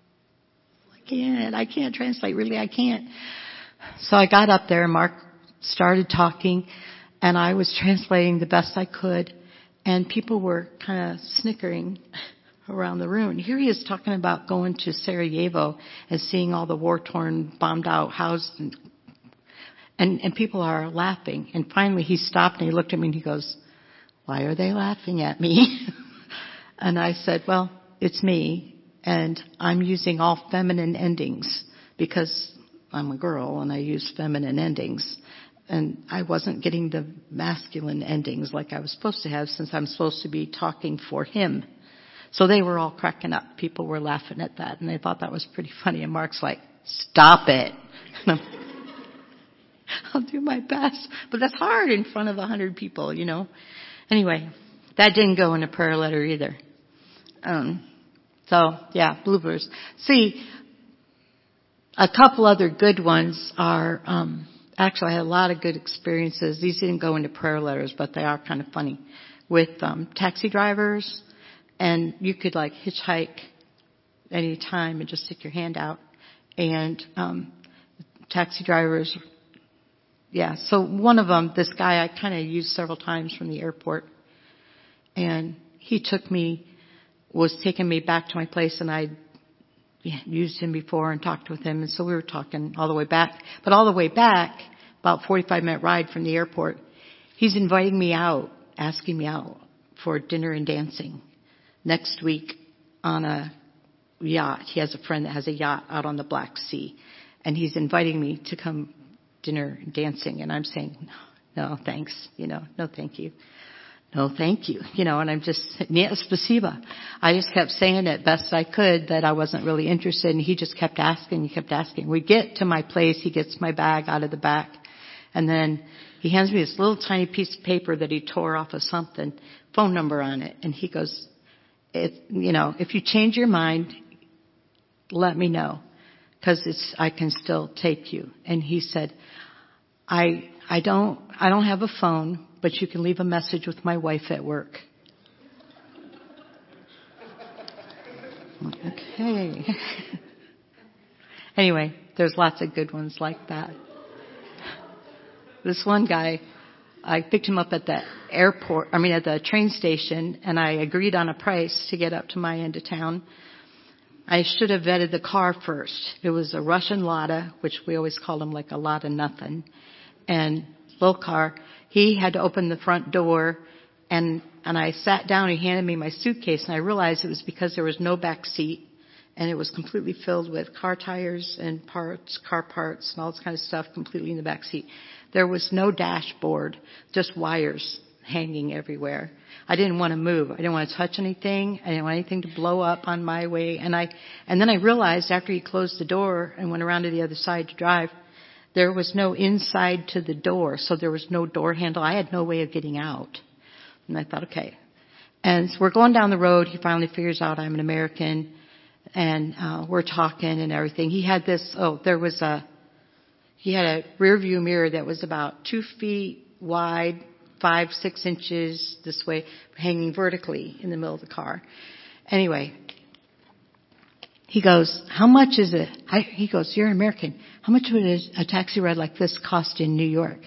I can't, I can't translate, really, I can't. So I got up there and Mark started talking and I was translating the best I could. And people were kind of snickering around the room. And here he is talking about going to Sarajevo and seeing all the war-torn, bombed-out houses and And, and people are laughing. And finally he stopped and he looked at me and he goes, why are they laughing at me? And I said, well, it's me. And I'm using all feminine endings because I'm a girl and I use feminine endings. And I wasn't getting the masculine endings like I was supposed to have since I'm supposed to be talking for him. So they were all cracking up. People were laughing at that and they thought that was pretty funny. And Mark's like, stop it. And I'm, I'll do my best. But that's hard in front of a hundred people, you know. Anyway, that didn't go in a prayer letter either. Um, so, yeah, bloopers. See, a couple other good ones are, um, actually I had a lot of good experiences. These didn't go into prayer letters, but they are kind of funny. With um, taxi drivers, and you could like hitchhike any time and just stick your hand out. And um, taxi drivers... Yeah, so one of them, this guy I kind of used several times from the airport. And he took me, was taking me back to my place, and I used him before and talked with him. And so we were talking all the way back. But all the way back, about forty-five minute ride from the airport, he's inviting me out, asking me out for dinner and dancing next week on a yacht. He has a friend that has a yacht out on the Black Sea. And he's inviting me to come dinner and dancing, and I'm saying, no, no, thanks, you know, no, thank you. no, thank you. You know, and I'm just, yeah, spasiba. I just kept saying it best I could that I wasn't really interested. And he just kept asking, he kept asking. We get to my place. He gets my bag out of the back. And then he hands me this little tiny piece of paper that he tore off of something, phone number on it. And he goes, it, you know, if you change your mind, let me know. Cause it's, I can still take you. And he said, I, I don't, I don't have a phone, but you can leave a message with my wife at work. Okay. Anyway, there's lots of good ones like that. This one guy, I picked him up at the airport, I mean at the train station, and I agreed on a price to get up to my end of town. I should have vetted the car first. It was a Russian Lada, which we always call them like a Lada nothing, and little car. He had to open the front door, and and I sat down. He handed me my suitcase, and I realized it was because there was no back seat, and it was completely filled with car tires and parts, car parts, and all this kind of stuff completely in the back seat. There was no dashboard, just wires hanging everywhere. I didn't want to move. I didn't want to touch anything. I didn't want anything to blow up on my way. And I, and then I realized after he closed the door and went around to the other side to drive, there was no inside to the door. So there was no door handle. I had no way of getting out. And I thought, okay. And so we're going down the road. He finally figures out I'm an American, and uh, we're talking and everything. He had this, oh, there was a, he had a rear view mirror that was about two feet wide, five, six inches this way, hanging vertically in the middle of the car. Anyway, he goes, how much is it? I, he goes, you're an American. How much would a, a taxi ride like this cost in New York?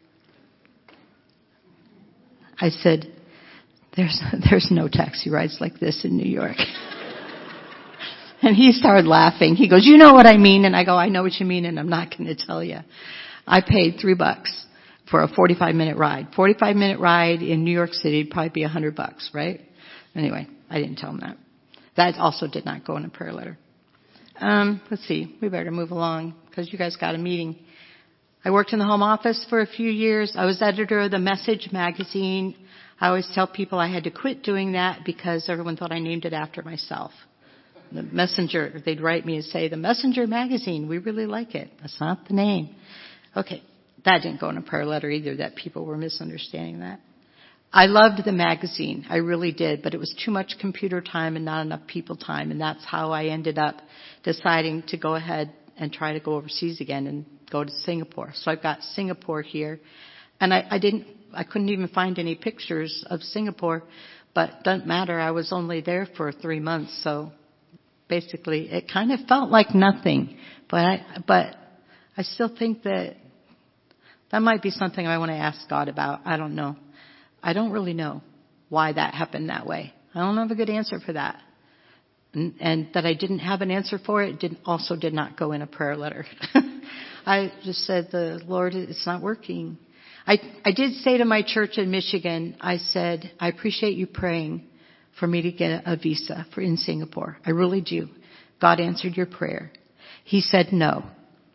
I said, there's, there's no taxi rides like this in New York. And he started laughing. He goes, you know what I mean? And I go, I know what you mean, and I'm not going to tell you. I paid three bucks for a forty-five minute ride. forty-five minute ride in New York City would probably be a hundred bucks, right? Anyway, I didn't tell him that. That also did not go in a prayer letter. Um, let's see. We better move along because you guys got a meeting. I worked in the home office for a few years. I was editor of the Message magazine. I always tell people I had to quit doing that because everyone thought I named it after myself. The Messenger, they'd write me and say, the Messenger magazine, we really like it. That's not the name. Okay, that didn't go in a prayer letter either, that people were misunderstanding that. I loved the magazine, I really did, but it was too much computer time and not enough people time, and that's how I ended up deciding to go ahead and try to go overseas again and go to Singapore. So I've got Singapore here, and I, I didn't, I couldn't even find any pictures of Singapore, but doesn't matter, I was only there for three months, so basically, it kind of felt like nothing, but I, but I still think that that might be something I want to ask God about. I don't know. I don't really know why that happened that way. I don't have a good answer for that. And, and that I didn't have an answer for it did, also did not go in a prayer letter. I just said, the Lord, it's not working. I, I did say to my church in Michigan, I said, I appreciate you praying for me to get a visa for in Singapore. I really do. God answered your prayer. He said no.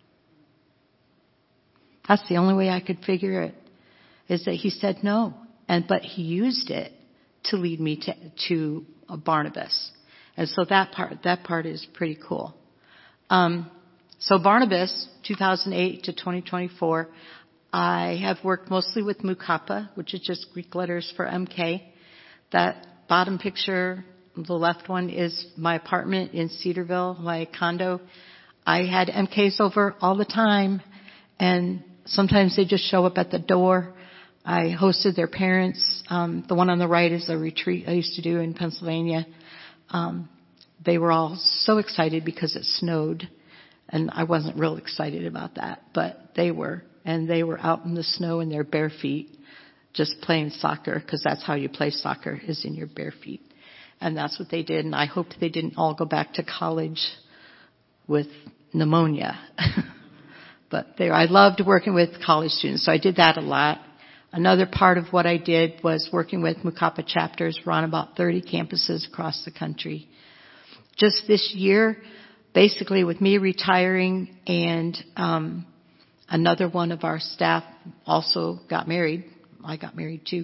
That's the only way I could figure it, is that he said no. And, but he used it to lead me to, to Barnabas. And so that part, that part is pretty cool. Um, so Barnabas, two thousand eight to twenty twenty-four, I have worked mostly with Mu Kappa, which is just Greek letters for M K. That bottom picture, the left one, is my apartment in Cedarville, my condo. I had M Ks over all the time, and sometimes they just show up at the door. I hosted their parents. Um, the one on the right is a retreat I used to do in Pennsylvania. Um, they were all so excited because it snowed, and I wasn't real excited about that, but they were. And they were out in the snow in their bare feet, just playing soccer, because that's how you play soccer, is in your bare feet. And that's what they did, and I hoped they didn't all go back to college with pneumonia. But they, I loved working with college students, so I did that a lot. Another part of what I did was working with Mu Kappa chapters. We're on about thirty campuses across the country. Just this year, basically with me retiring and um, another one of our staff also got married. I got married too.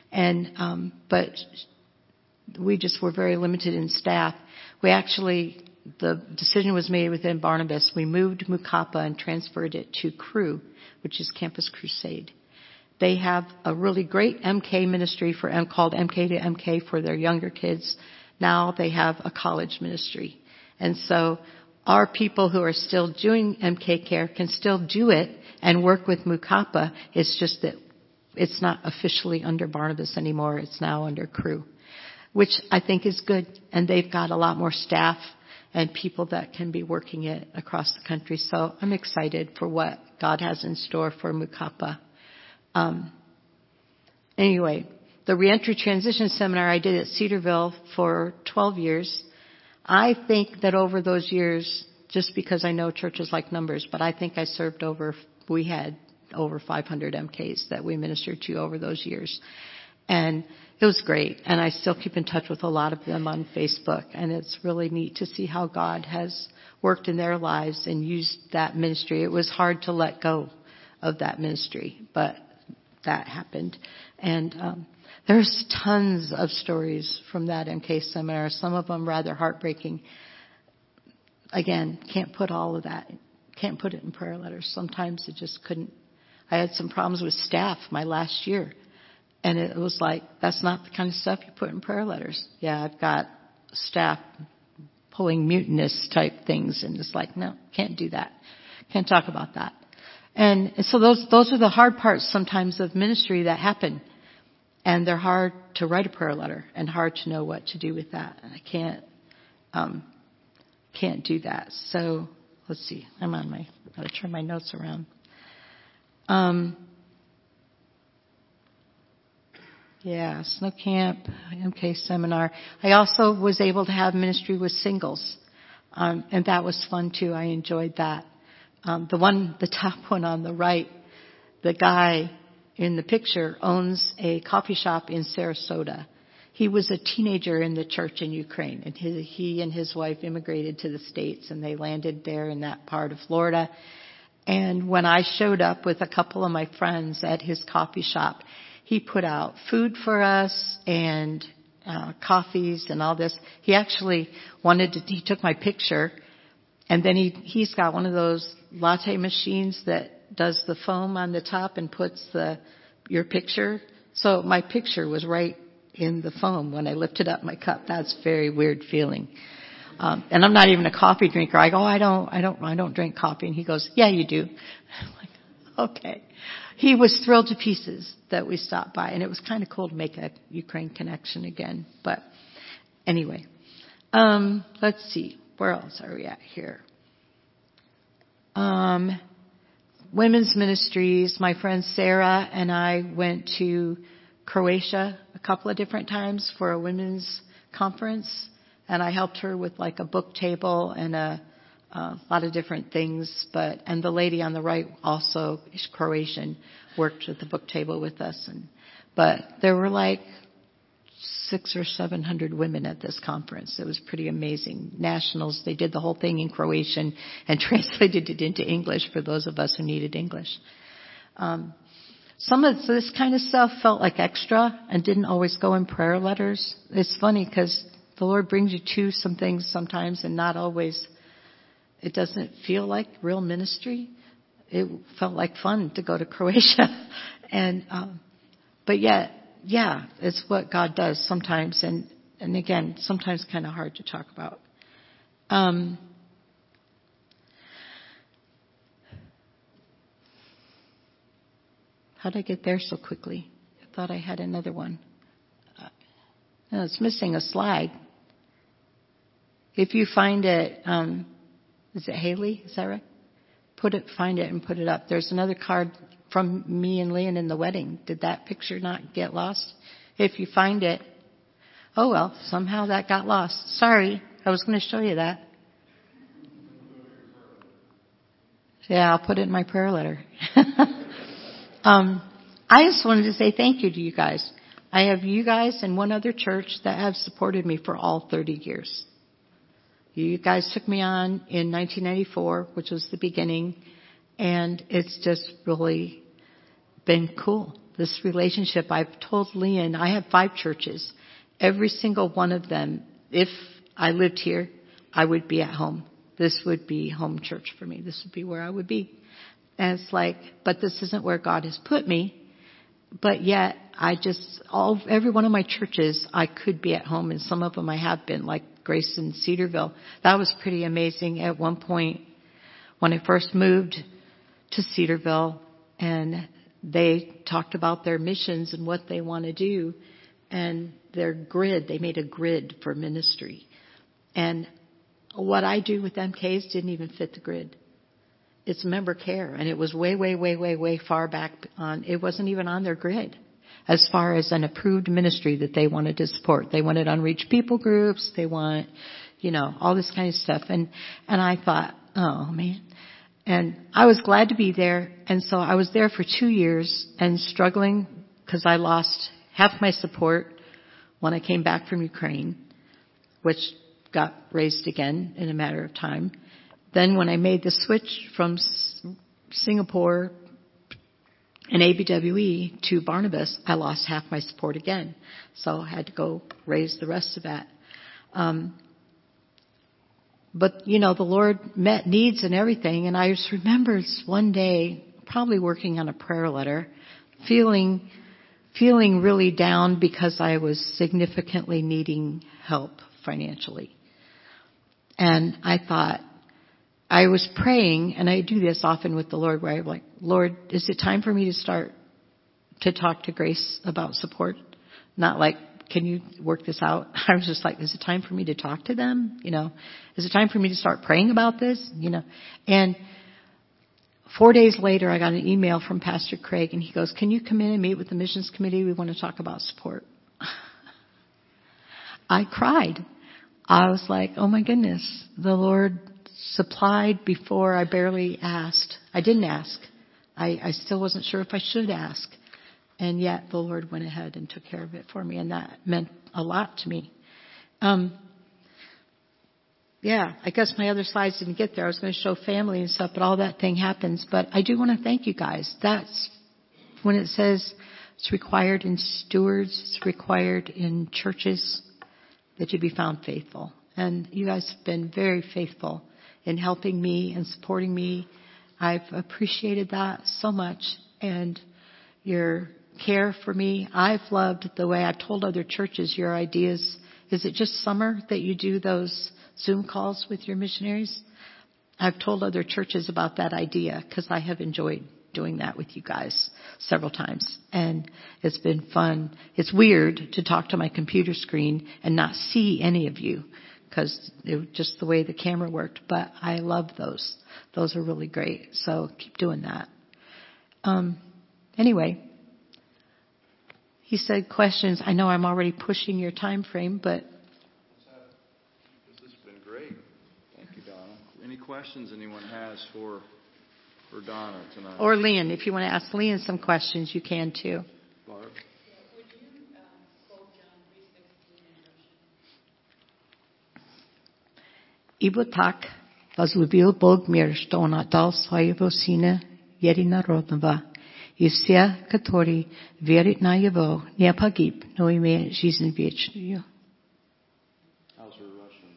And, um, but we just were very limited in staff. We actually, the decision was made within Barnabas. We moved Mukapa and transferred it to Cru, which is Campus Crusade. They have a really great M K ministry for M called M K to M K for their younger kids. Now they have a college ministry. And so our people who are still doing M K Care can still do it and work with Mukapa. It's just that it's not officially under Barnabas anymore. It's now under Cru, which I think is good. And they've got a lot more staff and people that can be working it across the country. So I'm excited for what God has in store for Mukapa. Um, anyway, the Reentry Transition Seminar I did at Cedarville for twelve years. I think that over those years, just because I know churches like numbers, but I think I served over, we had over five hundred M Ks that we ministered to over those years. And it was great. And I still keep in touch with a lot of them on Facebook. And it's really neat to see how God has worked in their lives and used that ministry. It was hard to let go of that ministry, but that happened. And um, there's tons of stories from that M K seminar, some of them rather heartbreaking. Again, can't put all of that, can't put it in prayer letters. Sometimes it just couldn't. I had some problems with staff my last year. And it was like, that's not the kind of stuff you put in prayer letters. Yeah, I've got staff pulling mutinous type things. And it's like, no, can't do that. Can't talk about that. And so those, those are the hard parts sometimes of ministry that happen. And they're hard to write a prayer letter and hard to know what to do with that. And I can't, um, can't do that. So let's see. I'm on my, I've got to turn my notes around. Um, yeah, Snow Camp, M K Seminar. I also was able to have ministry with singles. Um, and that was fun too. I enjoyed that. Um, the one, the top one on the right, the guy in the picture owns a coffee shop in Sarasota. He was a teenager in the church in Ukraine, and his, he and his wife immigrated to the States, and they landed there in that part of Florida. And when I showed up with a couple of my friends at his coffee shop, he put out food for us and uh, coffees and all this. He actually wanted to, he took my picture, and then he, he's got one of those latte machines that does the foam on the top and puts the your picture. So my picture was right in the foam when I lifted up my cup. That's a very weird feeling. Um, and I'm not even a coffee drinker. I go, I don't, I don't, I don't drink coffee. And he goes, yeah, you do. I'm like, okay. He was thrilled to pieces that we stopped by, and it was kind of cool to make a Ukraine connection again. But anyway, um, let's see. Where else are we at here? Um, women's ministries. My friend Sarah and I went to Croatia a couple of different times for a women's conference, and I helped her with like a book table and a, a lot of different things. But and the lady on the right also is Croatian, worked at the book table with us. And but there were like six or seven hundred women at this conference. It was pretty amazing. Nationals, they did the whole thing in Croatian and translated it into English for those of us who needed English. Um, some of this kind of stuff felt like extra and didn't always go in prayer letters. It's funny because the Lord brings you to some things sometimes and not always, it doesn't feel like real ministry. It felt like fun to go to Croatia. and, um, but yet, yeah, it's what God does sometimes. And, and again, sometimes kind of hard to talk about. Um, how did I get there so quickly? I thought I had another one. Uh, no, it's missing a slide. If you find it, um, is it Haley? Is that right? Put it, find it and put it up. There's another card from me and Leon in the wedding. Did that picture not get lost? If you find it, oh well, somehow that got lost. Sorry, I was going to show you that. Yeah, I'll put it in my prayer letter. um, I just wanted to say thank you to you guys. I have you guys and one other church that have supported me for all thirty years. You guys took me on in nineteen ninety-four, which was the beginning, and it's just really been cool this relationship. I've told Leon, I have five churches. Every single one of them, if I lived here, I would be at home. This would be home church for me. This would be where I would be. And it's like, but this isn't where God has put me. But yet, I just, all, every one of my churches, I could be at home, and some of them I have been, like Grace in Cedarville. That was pretty amazing. At one point, when I first moved to Cedarville, and they talked about their missions and what they want to do, and their grid, they made a grid for ministry. And what I do with M Ks didn't even fit the grid. It's member care, and it was way, way, way, way, way far back on. It wasn't even on their grid as far as an approved ministry that they wanted to support. They wanted unreached people groups. They want, you know, all this kind of stuff. And, and I thought, oh man. And I was glad to be there. And so I was there for two years and struggling because I lost half my support when I came back from Ukraine, which got raised again in a matter of time. Then when I made the switch from Singapore and A B W E to Barnabas, I lost half my support again. So I had to go raise the rest of that. Um, but, you know, the Lord met needs and everything. And I just remember one day, probably working on a prayer letter, feeling, feeling really down because I was significantly needing help financially. And I thought, I was praying, and I do this often with the Lord, where I'm like, Lord, is it time for me to start to talk to Grace about support? Not like, can you work this out? I was just like, is it time for me to talk to them? You know, is it time for me to start praying about this? You know, and four days later, I got an email from Pastor Craig, and he goes, can you come in and meet with the missions committee? We want to talk about support. I cried. I was like, oh my goodness, the Lord supplied before I barely asked. I didn't ask. I, I still wasn't sure if I should ask. And yet the Lord went ahead and took care of it for me, and that meant a lot to me. Um, yeah, I guess my other slides didn't get there. I was going to show family and stuff, but all that thing happens. But I do want to thank you guys. That's when it says it's required in stewards, it's required in churches that you be found faithful. And you guys have been very faithful in helping me and supporting me. I've appreciated that so much. And your care for me. I've loved the way I've told other churches your ideas. Is it just summer that you do those Zoom calls with your missionaries? I've told other churches about that idea because I have enjoyed doing that with you guys several times. And it's been fun. It's weird to talk to my computer screen and not see any of you because it was just the way the camera worked. But I love those. Those are really great. So keep doing that. Um, anyway, he said questions. I know I'm already pushing your time frame, but. This has been great. Thank you, Donna. Any questions anyone has for for Donna tonight? Or Leon. If you want to ask Leon some questions, you can too. Barb? Ibotak возлюбил Бог мир, что Он отдал Своего Сына Единородного, и все, который верит на Его, не погиб, но имеет жизнь вечную. How's her Russian?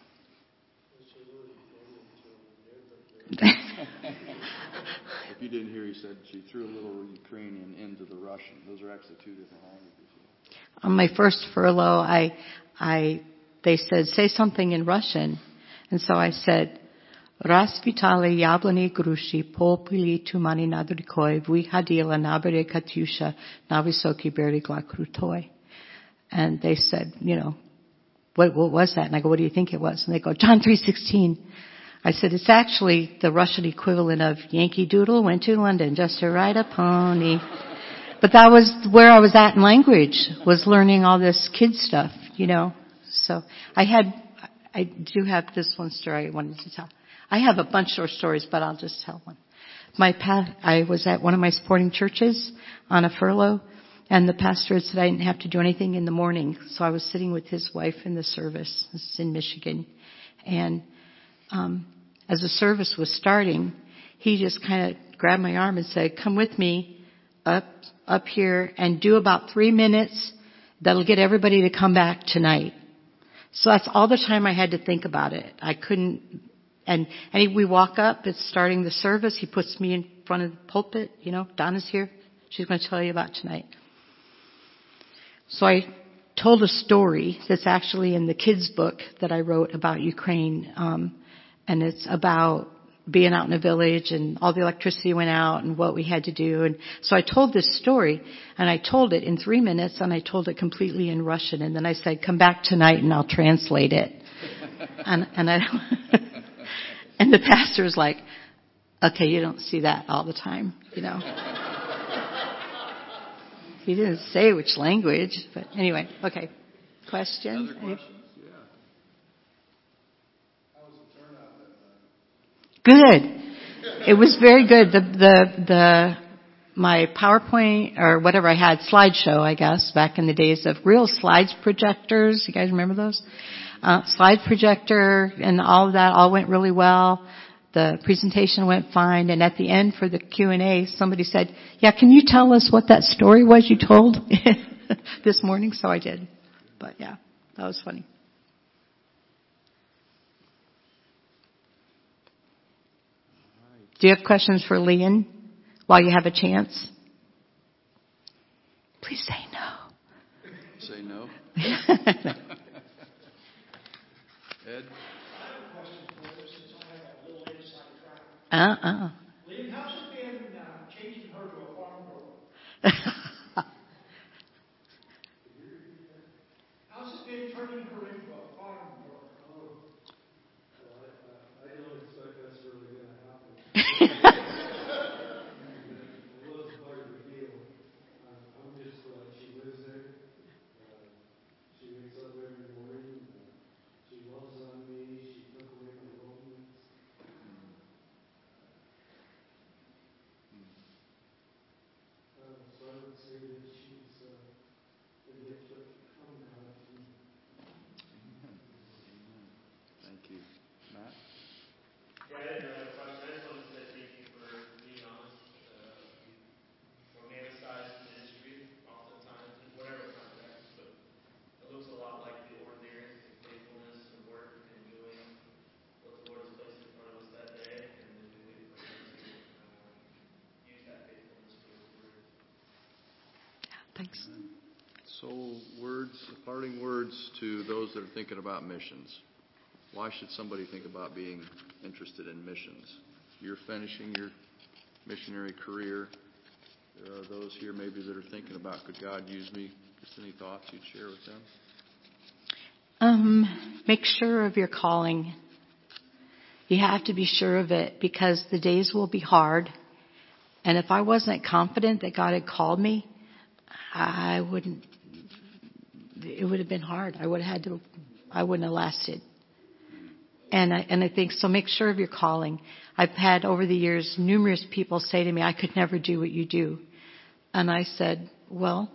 If you didn't hear, he said she threw a little Ukrainian into the Russian. Those are actually two different languages. On my first furlough, I, I, they said, say something in Russian. And so I said, Расцветали яблони груши, попели туманы над рекой, выходила на берег Катюша, на высокий берег крутой. And they said, you know, what, what was that? And I go, what do you think it was? And they go, John three sixteen. I said, it's actually the Russian equivalent of Yankee Doodle went to London just to ride a pony. But that was where I was at in language, was learning all this kid stuff, you know. So I had, I do have this one story I wanted to tell. I have a bunch of stories, but I'll just tell one. My pa- I was at one of my supporting churches on a furlough, and the pastor had said I didn't have to do anything in the morning. So I was sitting with his wife in the service. This is in Michigan. And um, as the service was starting, he just kind of grabbed my arm and said, come with me. up, up here and do about three minutes. That'll get everybody to come back tonight. So that's all the time I had to think about it. I couldn't, and, and we walk up, it's starting the service. He puts me in front of the pulpit. You know, Donna's here. She's going to tell you about tonight. So I told a story that's actually in the kids' book that I wrote about Ukraine. Um, and it's about being out in a village and all the electricity went out and what we had to do. And so I told this story and I told it in three minutes and I told it completely in Russian. And then I said, come back tonight and I'll translate it. and, and I, and the pastor was like, okay, you don't see that all the time, you know. He didn't say which language, but anyway, okay. Questions? Other questions? Yeah. Good. It was very good. The, the, the, my PowerPoint or whatever I had, slideshow, I guess, back in the days of real slides projectors. You guys remember those? Uh, slide projector and all of that all went really well. The presentation went fine. And at the end for the Q and A, somebody said, yeah, can you tell us what that story was you told this morning? So I did. But yeah, that was funny. Do you have questions for Leon while you have a chance? Please say no. Say no. Ed? Uh-uh. Leon, how's it been uh, changing her to a farm girl? How's it been turning her into a farm girl? Oh, well, I, I don't expect that's really going to happen. It was part of the deal. Uh, I'm just glad she lives there. Uh, she wakes up every morning. Uh, she loves on me. She took away my loneliness. So I would say that she's uh, the gift of from God. Thank you. Matt? Yeah, I didn't have a question. I just wanted to say thank you for being honest. Uh, romanticized ministry oftentimes, in whatever context, but it looks a lot like the ordinary faithfulness and work and doing what the Lord has placed in front of us that day, and then we wait for Him to uh, use that faithfulness for His word. Thanks. So, words, parting words to those that are thinking about missions. Why should somebody think about being interested in missions? You're finishing your missionary career. There are those here maybe that are thinking about, could God use me? Just any thoughts you'd share with them? Um, make sure of your calling. You have to be sure of it because the days will be hard. And if I wasn't confident that God had called me, I wouldn't, it would have been hard. I would have had to, I wouldn't have lasted. And I, and I think, so make sure of your calling. I've had over the years numerous people say to me, I could never do what you do. And I said, well,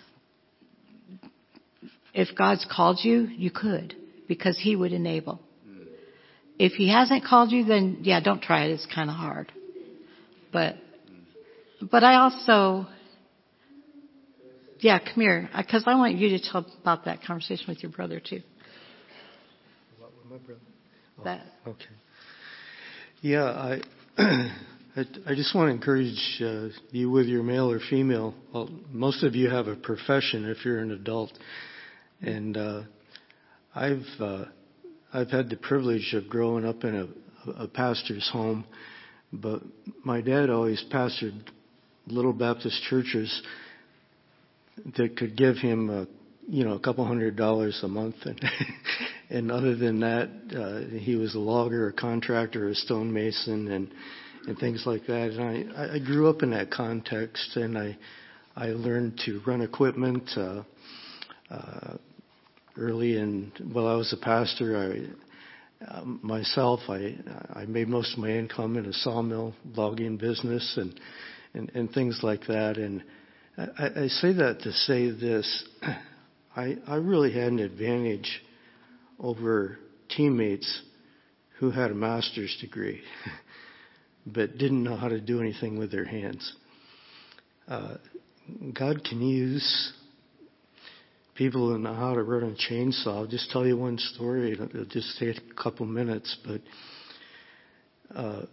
if God's called you, you could, because He would enable. If He hasn't called you, then yeah, don't try it. It's kind of hard. But, but I also, yeah, come here, because I want you to tell about that conversation with your brother too. What with my brother? Oh, That. okay. Yeah, I, I, I just want to encourage uh, you with your male or female. Well, most of you have a profession if you're an adult, and uh, I've uh, I've had the privilege of growing up in a, a pastor's home, but my dad always pastored little Baptist churches that could give him a, you know, a couple hundred dollars a month. And, and other than that, uh, he was a logger, a contractor, a stonemason, and, and things like that. And I, I grew up in that context, and I, I learned to run equipment, uh, uh, early. And while I was a pastor, I, uh, myself, I, I made most of my income in a sawmill logging business and, and, and things like that. And I, I say that to say this, I, I really had an advantage over teammates who had a master's degree but didn't know how to do anything with their hands. uh, God can use people who know how to run a chainsaw. I'll just tell you one story. It'll, it'll just take a couple minutes, but uh,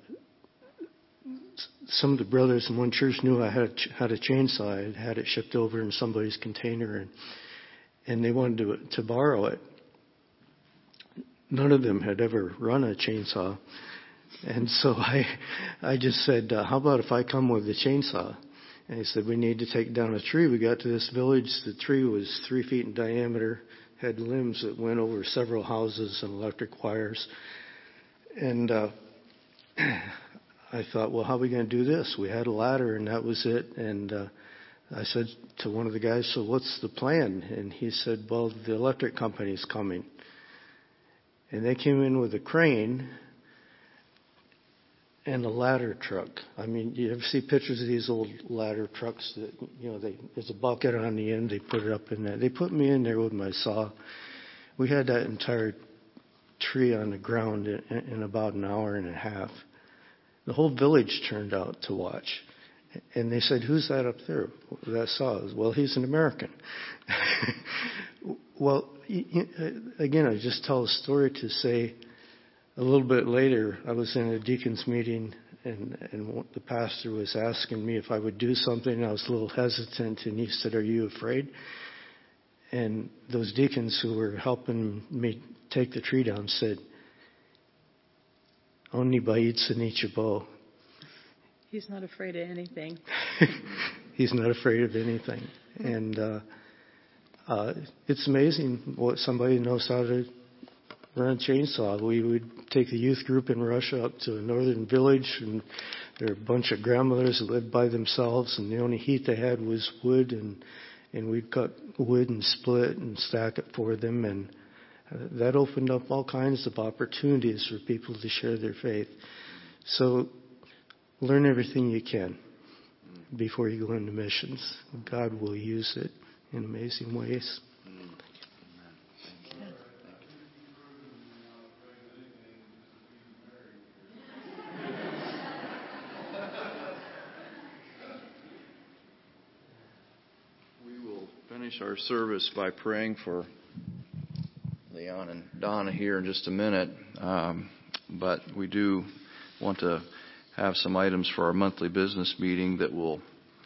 some of the brothers in one church knew I had a, had a chainsaw. I had had it shipped over in somebody's container, and and they wanted to to borrow it. None of them had ever run a chainsaw, and so I I just said, uh, how about if I come with the chainsaw? And he said, we need to take down a tree. We got to this village. The tree was three feet in diameter, had limbs that went over several houses and electric wires. And uh, I thought, well, how are we going to do this? We had a ladder, and that was it. And uh, I said to one of the guys, so what's the plan? And he said, well, the electric company's coming. And they came in with a crane and a ladder truck. I mean, you ever see pictures of these old ladder trucks that, you know, they, there's a bucket on the end, they put it up in there. They put me in there with my saw. We had that entire tree on the ground in, in about an hour and a half. The whole village turned out to watch. And they said, who's that up there? That saw. Well, he's an American. Well, again, I just tell a story to say, a little bit later, I was in a deacon's meeting, and, and the pastor was asking me if I would do something, and I was a little hesitant, and he said, are you afraid? And those deacons who were helping me take the tree down said, Oni ba'itsa nichabo. He's not afraid of anything. He's not afraid of anything. And uh, uh, it's amazing what somebody knows how to run a chainsaw. We would take the youth group in Russia up to a northern village, and there were a bunch of grandmothers that lived by themselves, and the only heat they had was wood, and and we'd cut wood and split and stack it for them, and uh, that opened up all kinds of opportunities for people to share their faith. So learn everything you can before you go into missions. God will use it in amazing ways. Our service by praying for Leon and Donna here in just a minute, um, but we do want to have some items for our monthly business meeting that will